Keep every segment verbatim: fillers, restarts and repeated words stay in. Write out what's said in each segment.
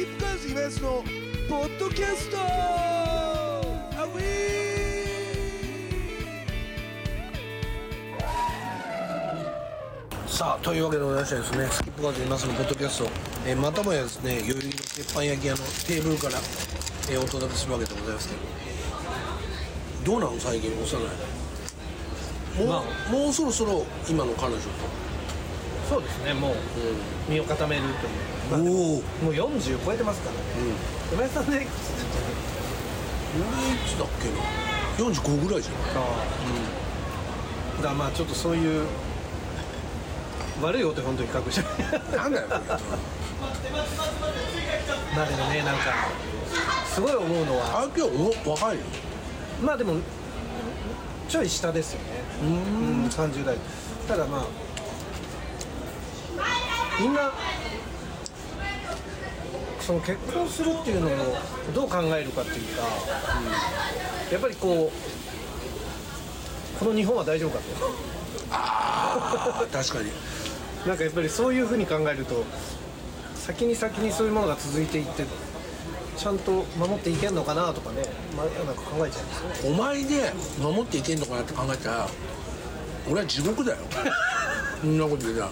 ープカーズイベントのポッドキャストアウィー。さあというわけでございましてですね、スキップカーズイベントのポッドキャスト、えー、またもやですね、代々木の鉄板焼き屋のテーブルから、えー、お届けするわけでございますけど、どうなの最近幼いもう、まあ、もうそろそろ今の彼女と。 そうですね、もう、うん、身を固めるという、まあ、もうよんじゅう超えてますからね。今井、うん、さんでいくつ俺いつだっけな、よんじゅうごぐらいじゃない。あ、 うん、だからまあちょっとそういう悪いお手本と比較してなんだよまあでもね、なんかすごい思うのは、 あ、今日若いよ。 まあでもちょい下ですよね。うん、さんじゅう代。ただまあみんなその結婚するっていうのをどう考えるかっていうか、うん、やっぱりこうこの日本は大丈夫かと。 あ確かになんかやっぱりそういう風に考えると、先に先にそういうものが続いていってちゃんと守っていけんのかなとかね、まあ、なんか考えちゃいますね。 お前で守っていけんのかなって考えたら俺は地獄だよそんなことでな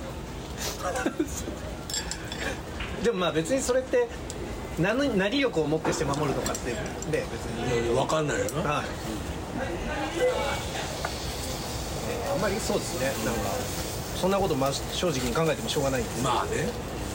でもまあ別にそれって何、何力をもってして守るとかってね、別に分かんないよな、はい、 あんまりそうですね、なんかそんなことまあ正直に考えてもしょうがないんです。 まあね。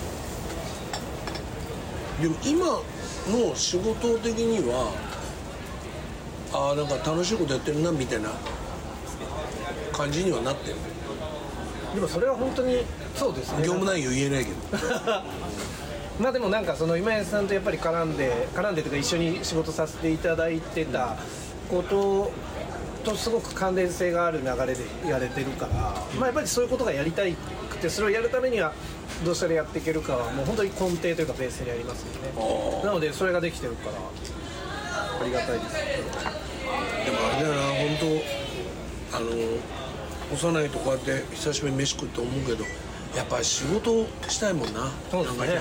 でも今の仕事的にはああなんか楽しいことやってるなみたいな感じにはなってる。 でもそれは本当にそうですね。 業務内容言えないけどまあでもなんかその今井さんとやっぱり絡んで絡んでというか一緒に仕事させていただいてたこととすごく関連性がある流れでやれてるから、まあやっぱりそういうことがやりたいくて、それをやるためにはどうしたらやっていけるかはもう本当に根底というかベースにありますよね。なのでそれができてるからありがたいです。 でもあれだよな、本当あの幼いとこうやって久しぶりに飯食って思うけど、やっぱり仕事したいもんな。 そうですね、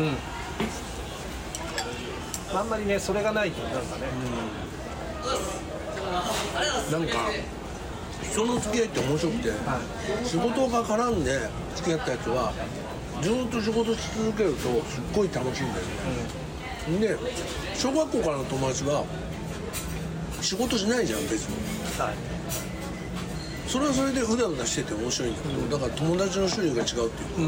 うん、あんまりねそれがないとなんかね、 うん、なんか人の付き合いって面白くて、はい、仕事が絡んで付き合ったやつはずっと仕事し続けるとすっごい楽しいんだよね、うん、で小学校からの友達は仕事しないじゃん別に、はい、それはそれでうだうだしてて面白いんだけど、うん、だから友達の種類が違うっていうか、うん、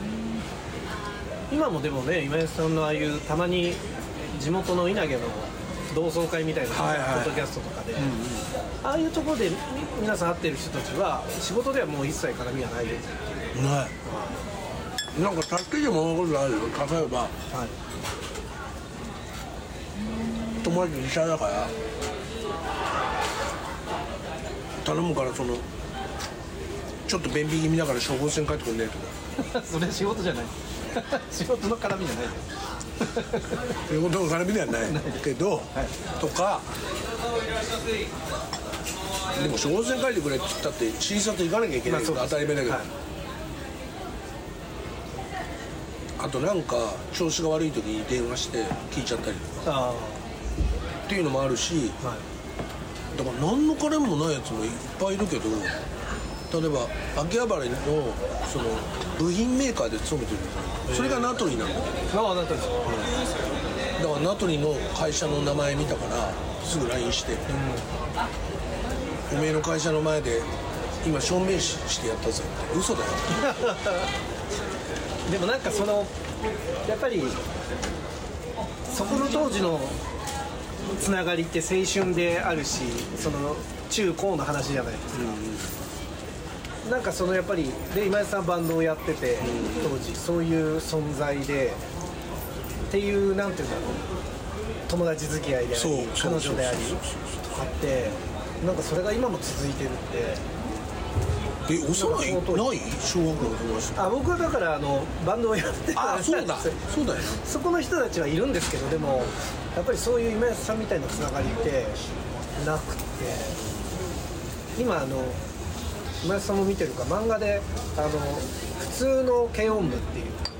今もでもね今井さんのああいうたまに地元の稲毛の同窓会みたいなポッドキャストとかで、はいはい、ああいうところで皆さん会ってる人たちは仕事ではもう一切絡みはないですない、うん、なんか助けてもらうことあるよ。例えば、はい、友達医者だから頼むからそのちょっと便秘気味だから処方箋書いてくんねえとかそれ仕事じゃない仕事の絡みじゃない仕事の絡みではないけど、はい、とかでも処方箋書いてくれって言ったって診察行かなきゃいけないから、まあ、当たり前だけど、はい、あとなんか調子が悪い時に電話して聞いちゃったりとかっていうのもあるし、はい、だから何の絡みもないやつもいっぱいいるけど、例えば秋葉原のその部品メーカーで勤めてるんですよ。それがナトリなんだけど、 ああナトリ、うん、 だからナトリの会社の名前見たからすぐ ライン して、うん、おめえの会社の前で今証明してやったぜって嘘だよでもなんかそのやっぱりそこの当時のつながりって青春であるし、その中高の話じゃないですか、うん、なんかそのやっぱりで今井さんバンドをやってて、うん、当時そういう存在でっていうなんていうんだろう、友達付き合いであり彼女でありとかってなんかそれが今も続いてるって。 え、幼いない小学校の友達。 あ、僕はだからあのバンドをやってた。 あ、そうだそうだよ、ね、 そこの人たちはいるんですけど、でもやっぱりそういう今井さんみたいなつながりってなくて、今あの今井さんも見てるか漫画であの普通の軽音部っていうのが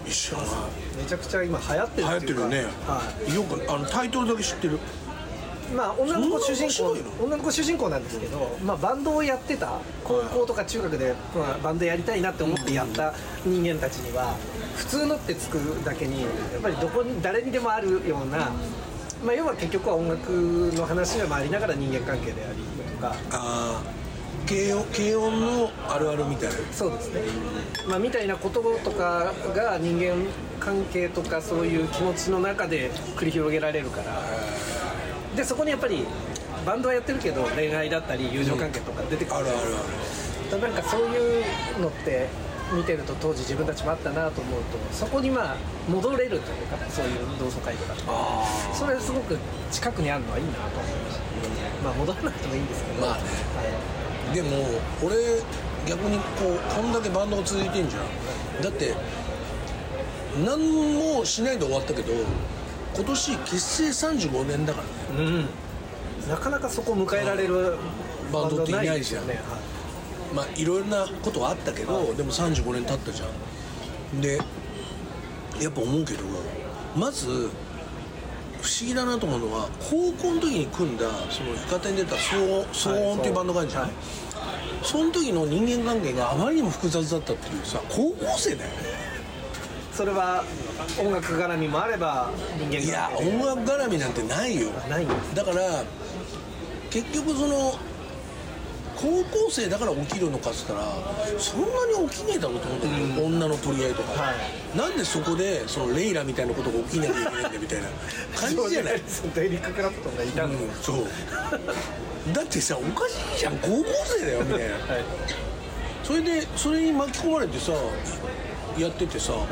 一緒はめちゃくちゃ今流行ってるっていうか。 流行ってるよね、 はよくあのタイトルだけ知ってる。 い、まあ女の子主人公そんな面白いの女の子主人公なんですけど、まあ、バンドをやってた高校とか中学で、まあ、バンドやりたいなって思ってやった人間たちには普通のってつくだけにやっぱりどこに誰にでもあるような、まあ、要は結局は音楽の話が回りながら人間関係でありとか、 ああ軽音、軽音のあるあるみたいな。 そうですね、まあ、みたいなこととかが人間関係とかそういう気持ちの中で繰り広げられるから、でそこにやっぱりバンドはやってるけど恋愛だったり友情関係とか出てくる、 あるあるある。 なんかそういうのって見てると当時自分たちもあったなと思うと、そこにまあ戻れるというか、そういう同窓会とかってそれすごく近くにあるのはいいなと思いました、まあ戻らなくてもいいんですけど、 まあね、はい、でも俺逆にこうこんだけバンドが続いてんじゃん。だって何もしないで終わったけど今年結成さんじゅうごねんだからね、 うん、なかなかそこを迎えられるバンドっていないじゃん。 ね、はい、 まあいろいろなことはあったけど、はい、でもさんじゅうごねん経ったじゃん。でやっぱ思うけど、まず不思議だなと思うのは高校の時に組んだそのイカ天に出た騒騒音っていうバンドがあるじゃん、はい、その時の人間関係があまりにも複雑だったっていうさ、高校生だよね。 それは音楽絡みもあれば人間関係、 いや音楽絡みなんてないよ。 ないんです。 だから結局その高校生だから起きるのかっつったらそんなに起きねえだろうと思うんだけど、うん、女の取り合いとか、はい、なんでそこでそのレイラみたいなことが起きなきゃいけないんだみたいな感じじゃない。 デリック・クラプトンがいたの、うん、 そうだってさおかしいじゃん、高校生だよみたいな、はい、それでそれに巻き込まれてさやっててさ、はい、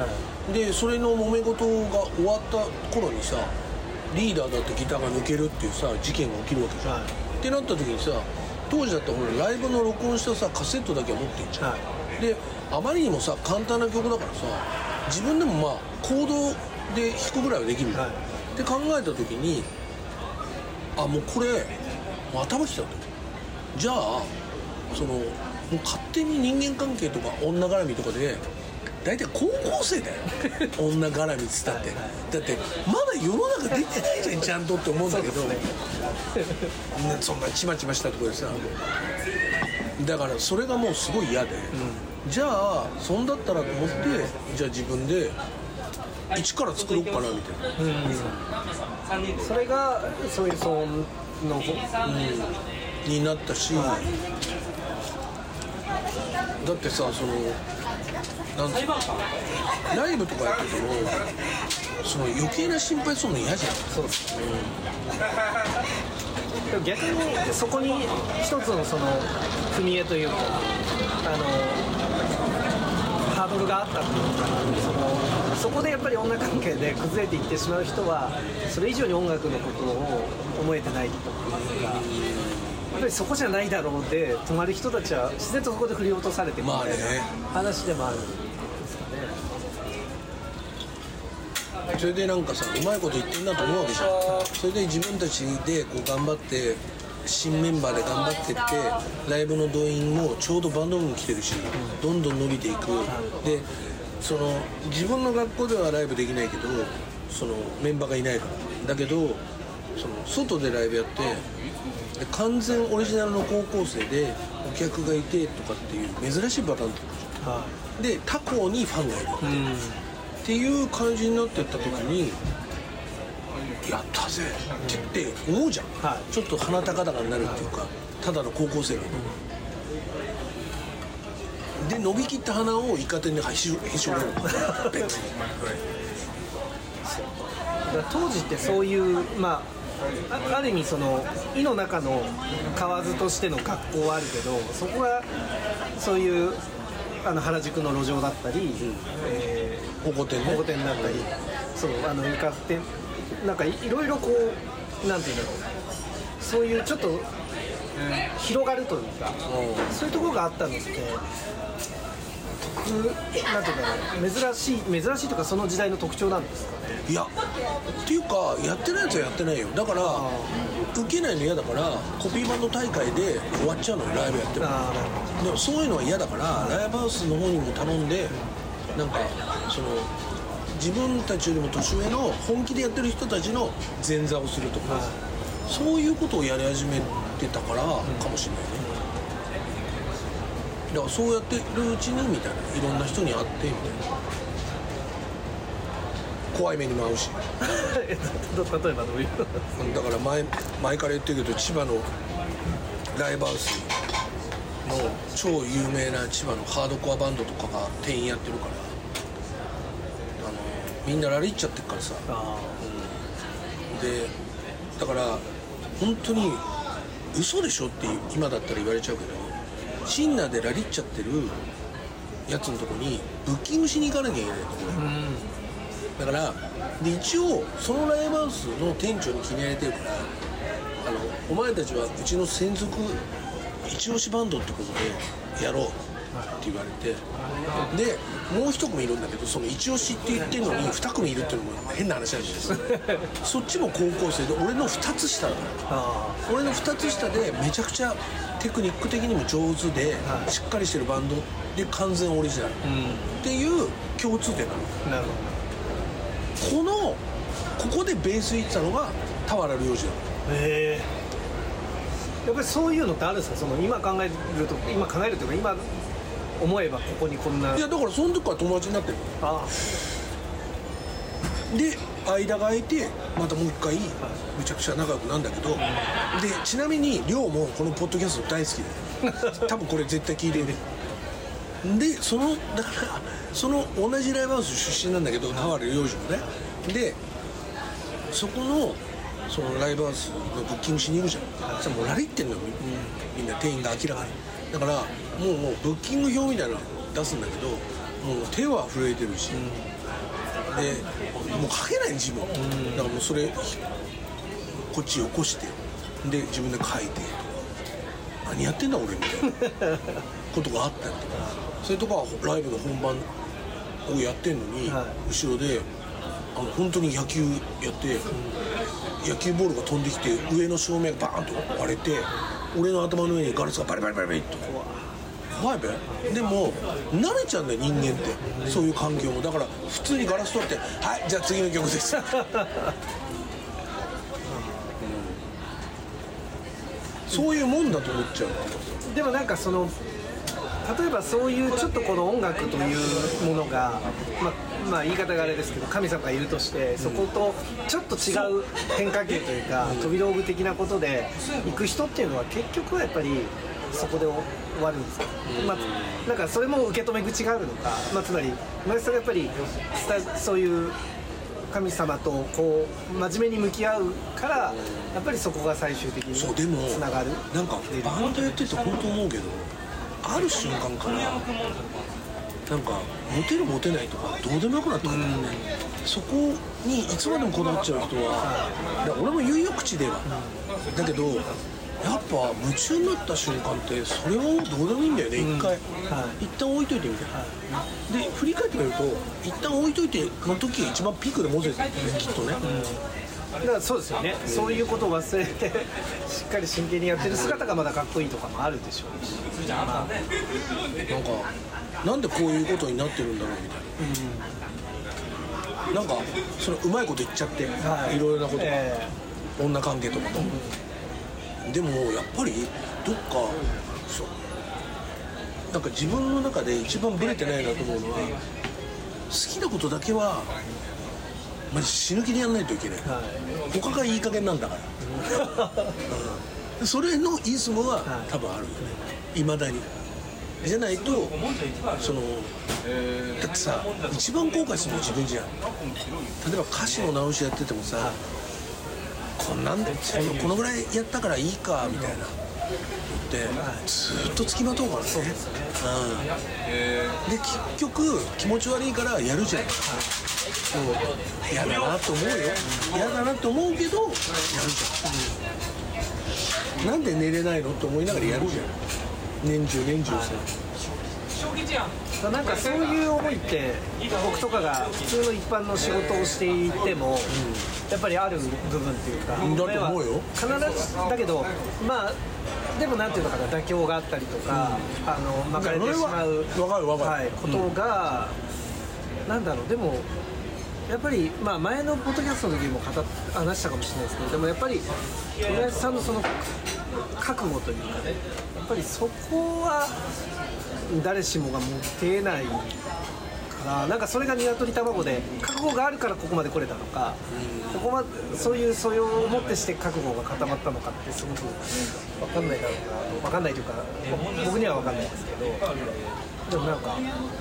でそれの揉め事が終わった頃にさリーダーだってギターが抜けるっていうさ事件が起きるわけじゃん、はい、ってなった時にさ当時だったら俺ライブの録音したさカセットだけは持ってんじゃん、はい、であまりにもさ簡単な曲だからさ自分でもまあコードで弾くぐらいはできるじゃん、はい、って考えた時にあもうこれもう頭きたと。じゃあそのもう勝手に人間関係とか女絡みとかで大体高校生だよ女絡みっつったって、はいはい、だってまだ世の中出てないじゃんちゃんとって思うんだけど、ね、そんなちまちましたところでさ、だからそれがもうすごい嫌で、うん、じゃあそんだったらと思ってじゃあ自分で一から作ろうかなみたいな、 うん、それがそういうその、うん、 になったし、はい、だってさそのなんていうのライブとかやっててもその余計な心配するの嫌じゃん。 そうですね、うん、逆にそこに一つのその踏み絵というかあのハードルがあったというか、そのそこでやっぱり女関係で崩れていってしまう人はそれ以上に音楽のことを思えてないというか、やっぱりそこじゃないだろうで止まる人たちは自然とそこで振り落とされていくみたいな話でもあるんですかね。 それでなんかさうまいこと言ってんなと思うわけじゃん。それで自分たちでこう頑張って新メンバーで頑張ってってライブの動員もちょうどバンド部も来てるし、うん、どんどん伸びていく。でその自分の学校ではライブできないけどそのメンバーがいないからだけどその外でライブやって完全オリジナルの高校生でお客がいてとかっていう珍しいパターンってことじゃん、はい、で他校にファンがいるって、うん、っていう感じになってった時にやったぜって言って思うじゃん、はい、ちょっと鼻高々になるっていうかただの高校生が、うん、で伸びきった鼻をイカ天でへし折る別に当時ってそういうまあある意味その井の中の蛙としての学校はあるけどそこがそういうあの原宿の路上だったり、うんえー、 保護店ね保護店だったり、うん、そうあのイカ天なんかいろいろこうなんていうんだろうそういうちょっと、うん、広がるというか、うん、そういうところがあったのって特なんていうんだろう珍しい珍しいというかその時代の特徴なんですかね。 いやっていうかやってないやつはやってないよ。だから受けないの嫌だからコピーバンド大会で終わっちゃうのよライブやっても。でもそういうのは嫌だからライブハウスの方にも頼んでなんかその自分たちよりも年上の本気でやってる人たちの前座をするとか、そういうことをやり始めてたからかもしれないね。だからそうやってるうちにみたいな、いろんな人に会ってみたいな、怖い目にも合うし例えばどういうだから前前から言ってるけど、千葉のライブハウスの超有名な千葉のハードコアバンドとかが店員やってるから、あのみんなラリっちゃってるからさ、 あ、 うん、でだから本当に嘘でしょって今だったら言われちゃうけど、シンナーでラリっちゃってるやつのとこにブッキングしに行かなきゃいけないのこれ、うん、だからで一応そのライブハウスの店長に決められてるから、あのお前たちはうちの専属一押しバンドってことでやろうって言われて、でもう一組いるんだけど、その一押しって言ってるのに二組いるっていうのも変な話なんですよそっちも高校生で俺の二つ下だから、俺の二つ下でめちゃくちゃテクニック的にも上手でしっかりしてるバンドで完全オリジナルっていう共通点なの。 なるほど。このここでベース弾いてたのが俵良次なの。 へえ。やっぱりそういうのってあるんですか？その今考えると今考えるというか今思えばここにこんな。 いやだからその時から友達になってる。 ああ。で間が空いてまたもう一回めちゃくちゃ仲良くなんだけど、でちなみに亮もこのポッドキャスト大好きで多分これ絶対聞いてるで、そのだからその同じライブハウス出身なんだけど俵良次もね、でそこのそのライブハウスのブッキングしに行くじゃん。そしたらもうラリってんのよ、みんな店員が明らかに。だからもうもうブッキング表みたいなの出すんだけど、もう手は震えてるし、でもう書けない自分、だからもうそれこっち起こしてで自分で書いて、何やってんだ俺みたいなことがあったりとか、それとかライブの本番をやってんのに、はい、後ろであの本当に野球やって、うん、野球ボールが飛んできて上の照明がバーンと割れて俺の頭の上にガラスがバリバリバリバリっと怖いべ。でも慣れちゃうんだよ人間って、うん、そういう環境も。だから普通にガラス取ってはいじゃあ次の曲ですうん、そういうもんだと思っちゃう。 でもなんかその例えばそういうちょっとこの音楽というものが、まあ、まあ言い方があれですけど神様がいるとして、そことちょっと違う変化球というか飛び道具的なことで行く人っていうのは結局はやっぱりそこで終わるんですか、まあ、なんかそれも受け止め口があるのか、まあ、つまり前田さんがやっぱりそういう神様とこう真面目に向き合うからやっぱりそこが最終的につながる。 なんかバンドやってて本当思うけど、ある瞬間からなんかモテるモテないとかどうでもよくなったんだよね、うん、そこにいつまでもこだわっちゃう人は、だから俺も言うよ口では、だけどやっぱ夢中になった瞬間ってそれはどうでもいいんだよね、一回、うんはい、一旦置いといてみたいな、はい、で振り返ってみると一旦置いといての時が一番ピークでモテてるんだよねきっとね、 うん、だからそうですよね、うん、そういうことを忘れてしっかり真剣にやってる姿がまだかっこいいとかもあるでしょうし、まあ、なんかなんでこういうことになってるんだろうみたいな、うん、なんかそのうまいこと言っちゃって、はい、いろいろなこと、えー、女関係とかも、うん、でもやっぱりどっかそうなんか自分の中で一番ブレてないなと思うのは、好きなことだけはマジ死ぬ気でやんないといけない、はい、他がいい加減なんだから、うん、それのイズムは多分あるよね、いまだに。じゃないとそのだってさ、一番後悔するのは自分じゃん。例えば歌詞の直しやっててもさ、こんなんでこのぐらいやったからいいかみたいなってずっとつきまとうからね、うん、で結局気持ち悪いからやるじゃん。そう嫌だなと思うよ、嫌だなと思うけどやるじゃん、うん、なんで寝れないのって思いながらやるじゃん、年中年中さ。 なんかそういう思いって僕とかが普通の一般の仕事をしていても、うん、やっぱりある部分っていうか、 だと思うよ。 必ずだけど、まあでもなんていうのかな、妥協があったりとか、うん、あの巻かれてしまう、 わかるわかる、 はい、ことが、うん、なんだろう、でもやっぱり、まあ、前のポッドキャストの時も語っ話したかもしれないですけど、でもやっぱり浦安さんのその覚悟というかね、やっぱりそこは誰しもが持てないから、なんかそれが鶏卵で覚悟があるからここまで来れたのか、ここまでそういう素養をもってして覚悟が固まったのかってすごく分かんないだろうな、分かんないというか僕には分かんないですけど、でもなんかや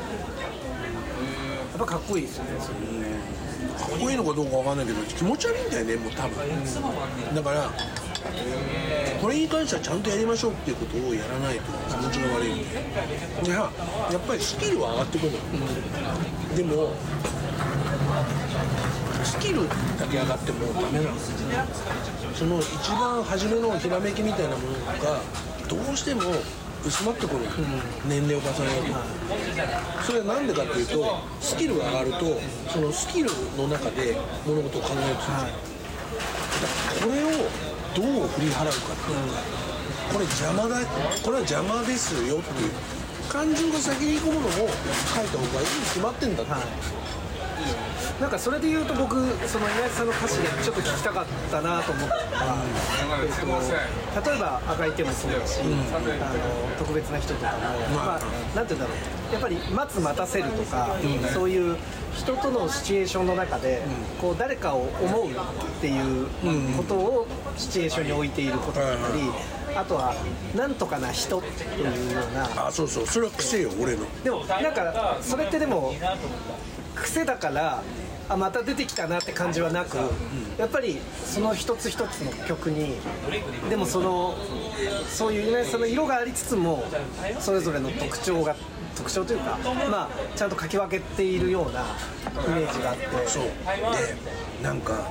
っぱかっこいいですよね。それかっこいいのかどうかわかんないけど気持ち悪いんだよね、もう多分、うん、だからこれに関してはちゃんとやりましょうっていうことをやらないと気持ちが悪いんで、じゃあやっぱりスキルは上がってくるの、うん、でもスキルだけ上がってもダメなんですよ。その一番初めのひらめきみたいなものがどうしても薄まってくる、うん、年齢を重ねると。それはなんでかっていうと、スキルが上がるとそのスキルの中で物事を考えるとする、はい、だこれをどう振り払うかっていうか、これ邪魔だ、これは邪魔ですよっていう感情が先に行くものを書いた方がいいに決まってんだって、はい、 なんかそれで言うと僕その岩井さんの歌詞でちょっと聞きたかったなと思ったのが、うん、えっと、例えば赤い手もそうだし、うん、あの特別な人とかも、まあ、なんて言うんだろう、やっぱり待つ待たせるとか、うん、そういう人とのシチュエーションの中で、うん、こう誰かを思うっていうことをシチュエーションに置いていることだったり、うん、あとはなんとかな人っていうような、 あ、そうそう、それは癖よ俺の。 でもなんかそれってでも癖だからあまた出てきたなって感じはなく、うん、やっぱりその一つ一つの曲にでもそのそういう稲井さんの色がありつつもそれぞれの特徴が特徴というか、まあちゃんと書き分けているようなイメージがあって、 そうでなんか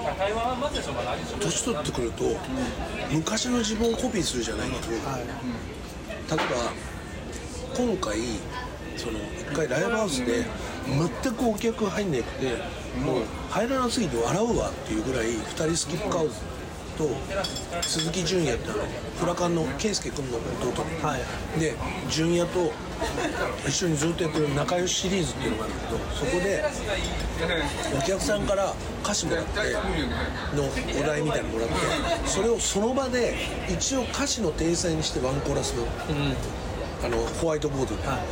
年取ってくると昔の自分をコピーするじゃないけど、はい、例えば今回その一回ライブハウスで全くお客入んなくて、もう入らなすぎて笑うわっていうぐらいふたりスキップカウズと鈴木純也ってあのフラカンの圭介君の弟、はい、で純也と一緒にずっとやってる仲良しシリーズっていうのがあるんだけど、そこでお客さんから歌詞もらってのお題みたいなのもらって、それをその場で一応歌詞の体裁にしてワンコーラスの、うん、あのホワイトボードで、はい、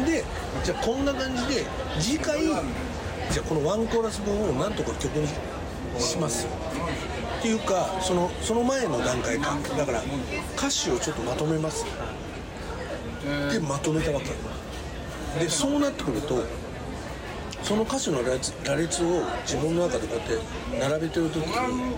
でじゃあこんな感じで次回じゃあこのワンコーラス分をなんとか曲にしますっていうか、そのその前の段階か、だから歌詞をちょっとまとめますでまとめたわけで、そうなってくるとその歌詞の羅列、羅列を自分の中でこうやって並べてる時に、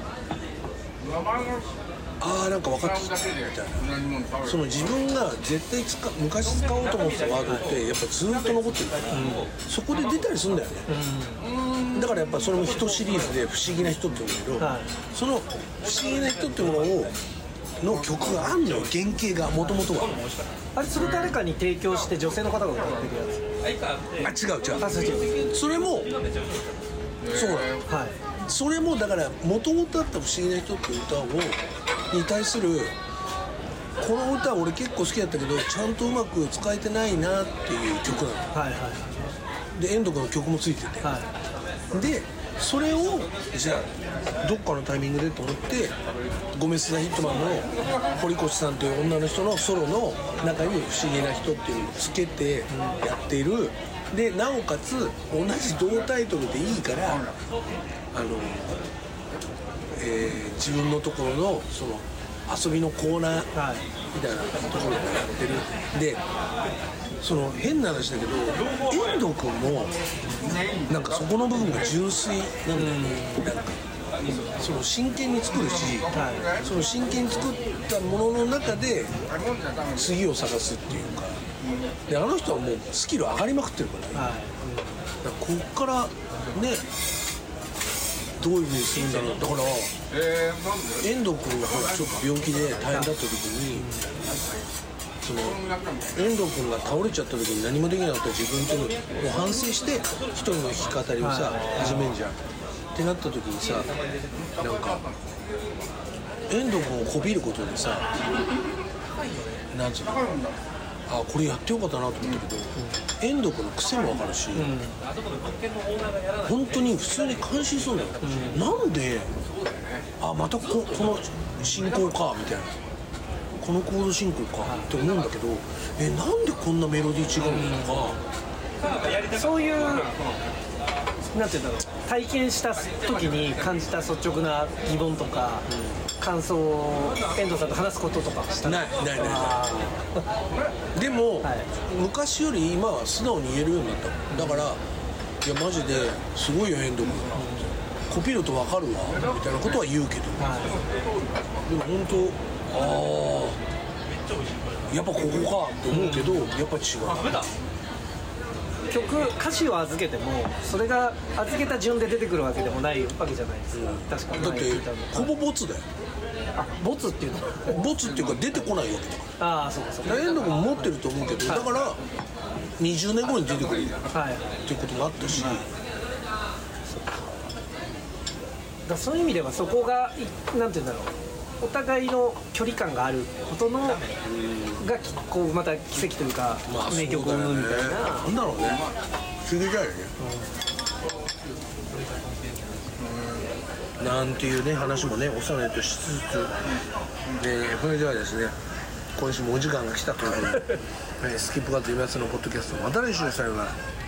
ああなんか分かってきたみたいな、その自分が絶対使昔使おうと思ってたワードってやっぱずっと残ってるから、うん、そこで出たりするんだよね、うん、だからやっぱそれも人シリーズで不思議な人って言うんだけど、はい、その不思議な人ってものをの曲があんのよ、原型がもともとは。 あれそれ誰かに提供して女性の方が歌ってるやつ？あ、違う違う。 あ、そ違う。 それもそうなの、はい、それもだからもともとあった不思議な人っていう歌をに対するこの歌俺結構好きだったけどちゃんとうまく使えてないなっていう曲なの、はいはい、で遠藤君の曲もついてて、はい、でそれをじゃあどっかのタイミングでと思ってゴメス・ザ・ヒットマンの堀越さんという女の人のソロの中に不思議な人っていうのをつけてやっている。でなおかつ同じ同タイトルでいいからあの、えー、自分のところのその遊びのコーナーみたいなところでやってる。でその変な話だけど遠藤君もなんかそこの部分が純粋なんだよね、なんかその真剣に作るし、はい、その真剣に作ったものの中で次を探すっていうか、であの人はもうスキル上がりまくってるから、はい、だからこっからねどういう風にするんだろう。だから遠藤君がちょっと病気で大変だった時に、その遠藤君が倒れちゃった時に何もできなかった自分っていうのを反省して一人の弾き語りをさ始めんじゃんってなった時にさ、なんか遠藤君をこびることでさ、なんつうの、ああこれやってよかったなと思ったけど、うん、遠藤君の癖も分かるし、うん、本当に普通に感心するんだよ、うん、なんであまた こ, この進行かみたいな、このコード進行かって思うんだけど、えなんでこんなメロディー違うのとか、 うん、そういうなんていうんだろう、体験した時に感じた率直な疑問とか、うん、感想を遠藤さんと話すこととかしたないないないないでも、はい、昔より今は素直に言えるようになった。だからいやマジですごいよ遠藤君、コピーロと分かるわみたいなことは言うけど、はい、でも本当ああやっぱここかって思うけど、うん、やっぱり違う。 曲歌詞を預けてもそれが預けた順で出てくるわけでもないわけじゃないですか、うん、確かに。 だってほぼボツだよ。 あ、ボツっていうのボツっていうか出てこないわけだから。 ああ、そうかそうか。 遠藤君も持ってると思うけど、はい、だからにじゅうねんごに出てくる、はい、っていうことがあったし、はい、 だそういう意味ではそこがなんていうんだろう、お互いの距離感があることのがこうまた奇跡というか、まあ、名曲を生むみたいな、 なんだろうね、不思議だよね、うん、なんていうね話もねおさらいとしつつ、でそれではですね今週もお時間が来たということでスキップカット今やつのポッドキャストまた来週さようなら。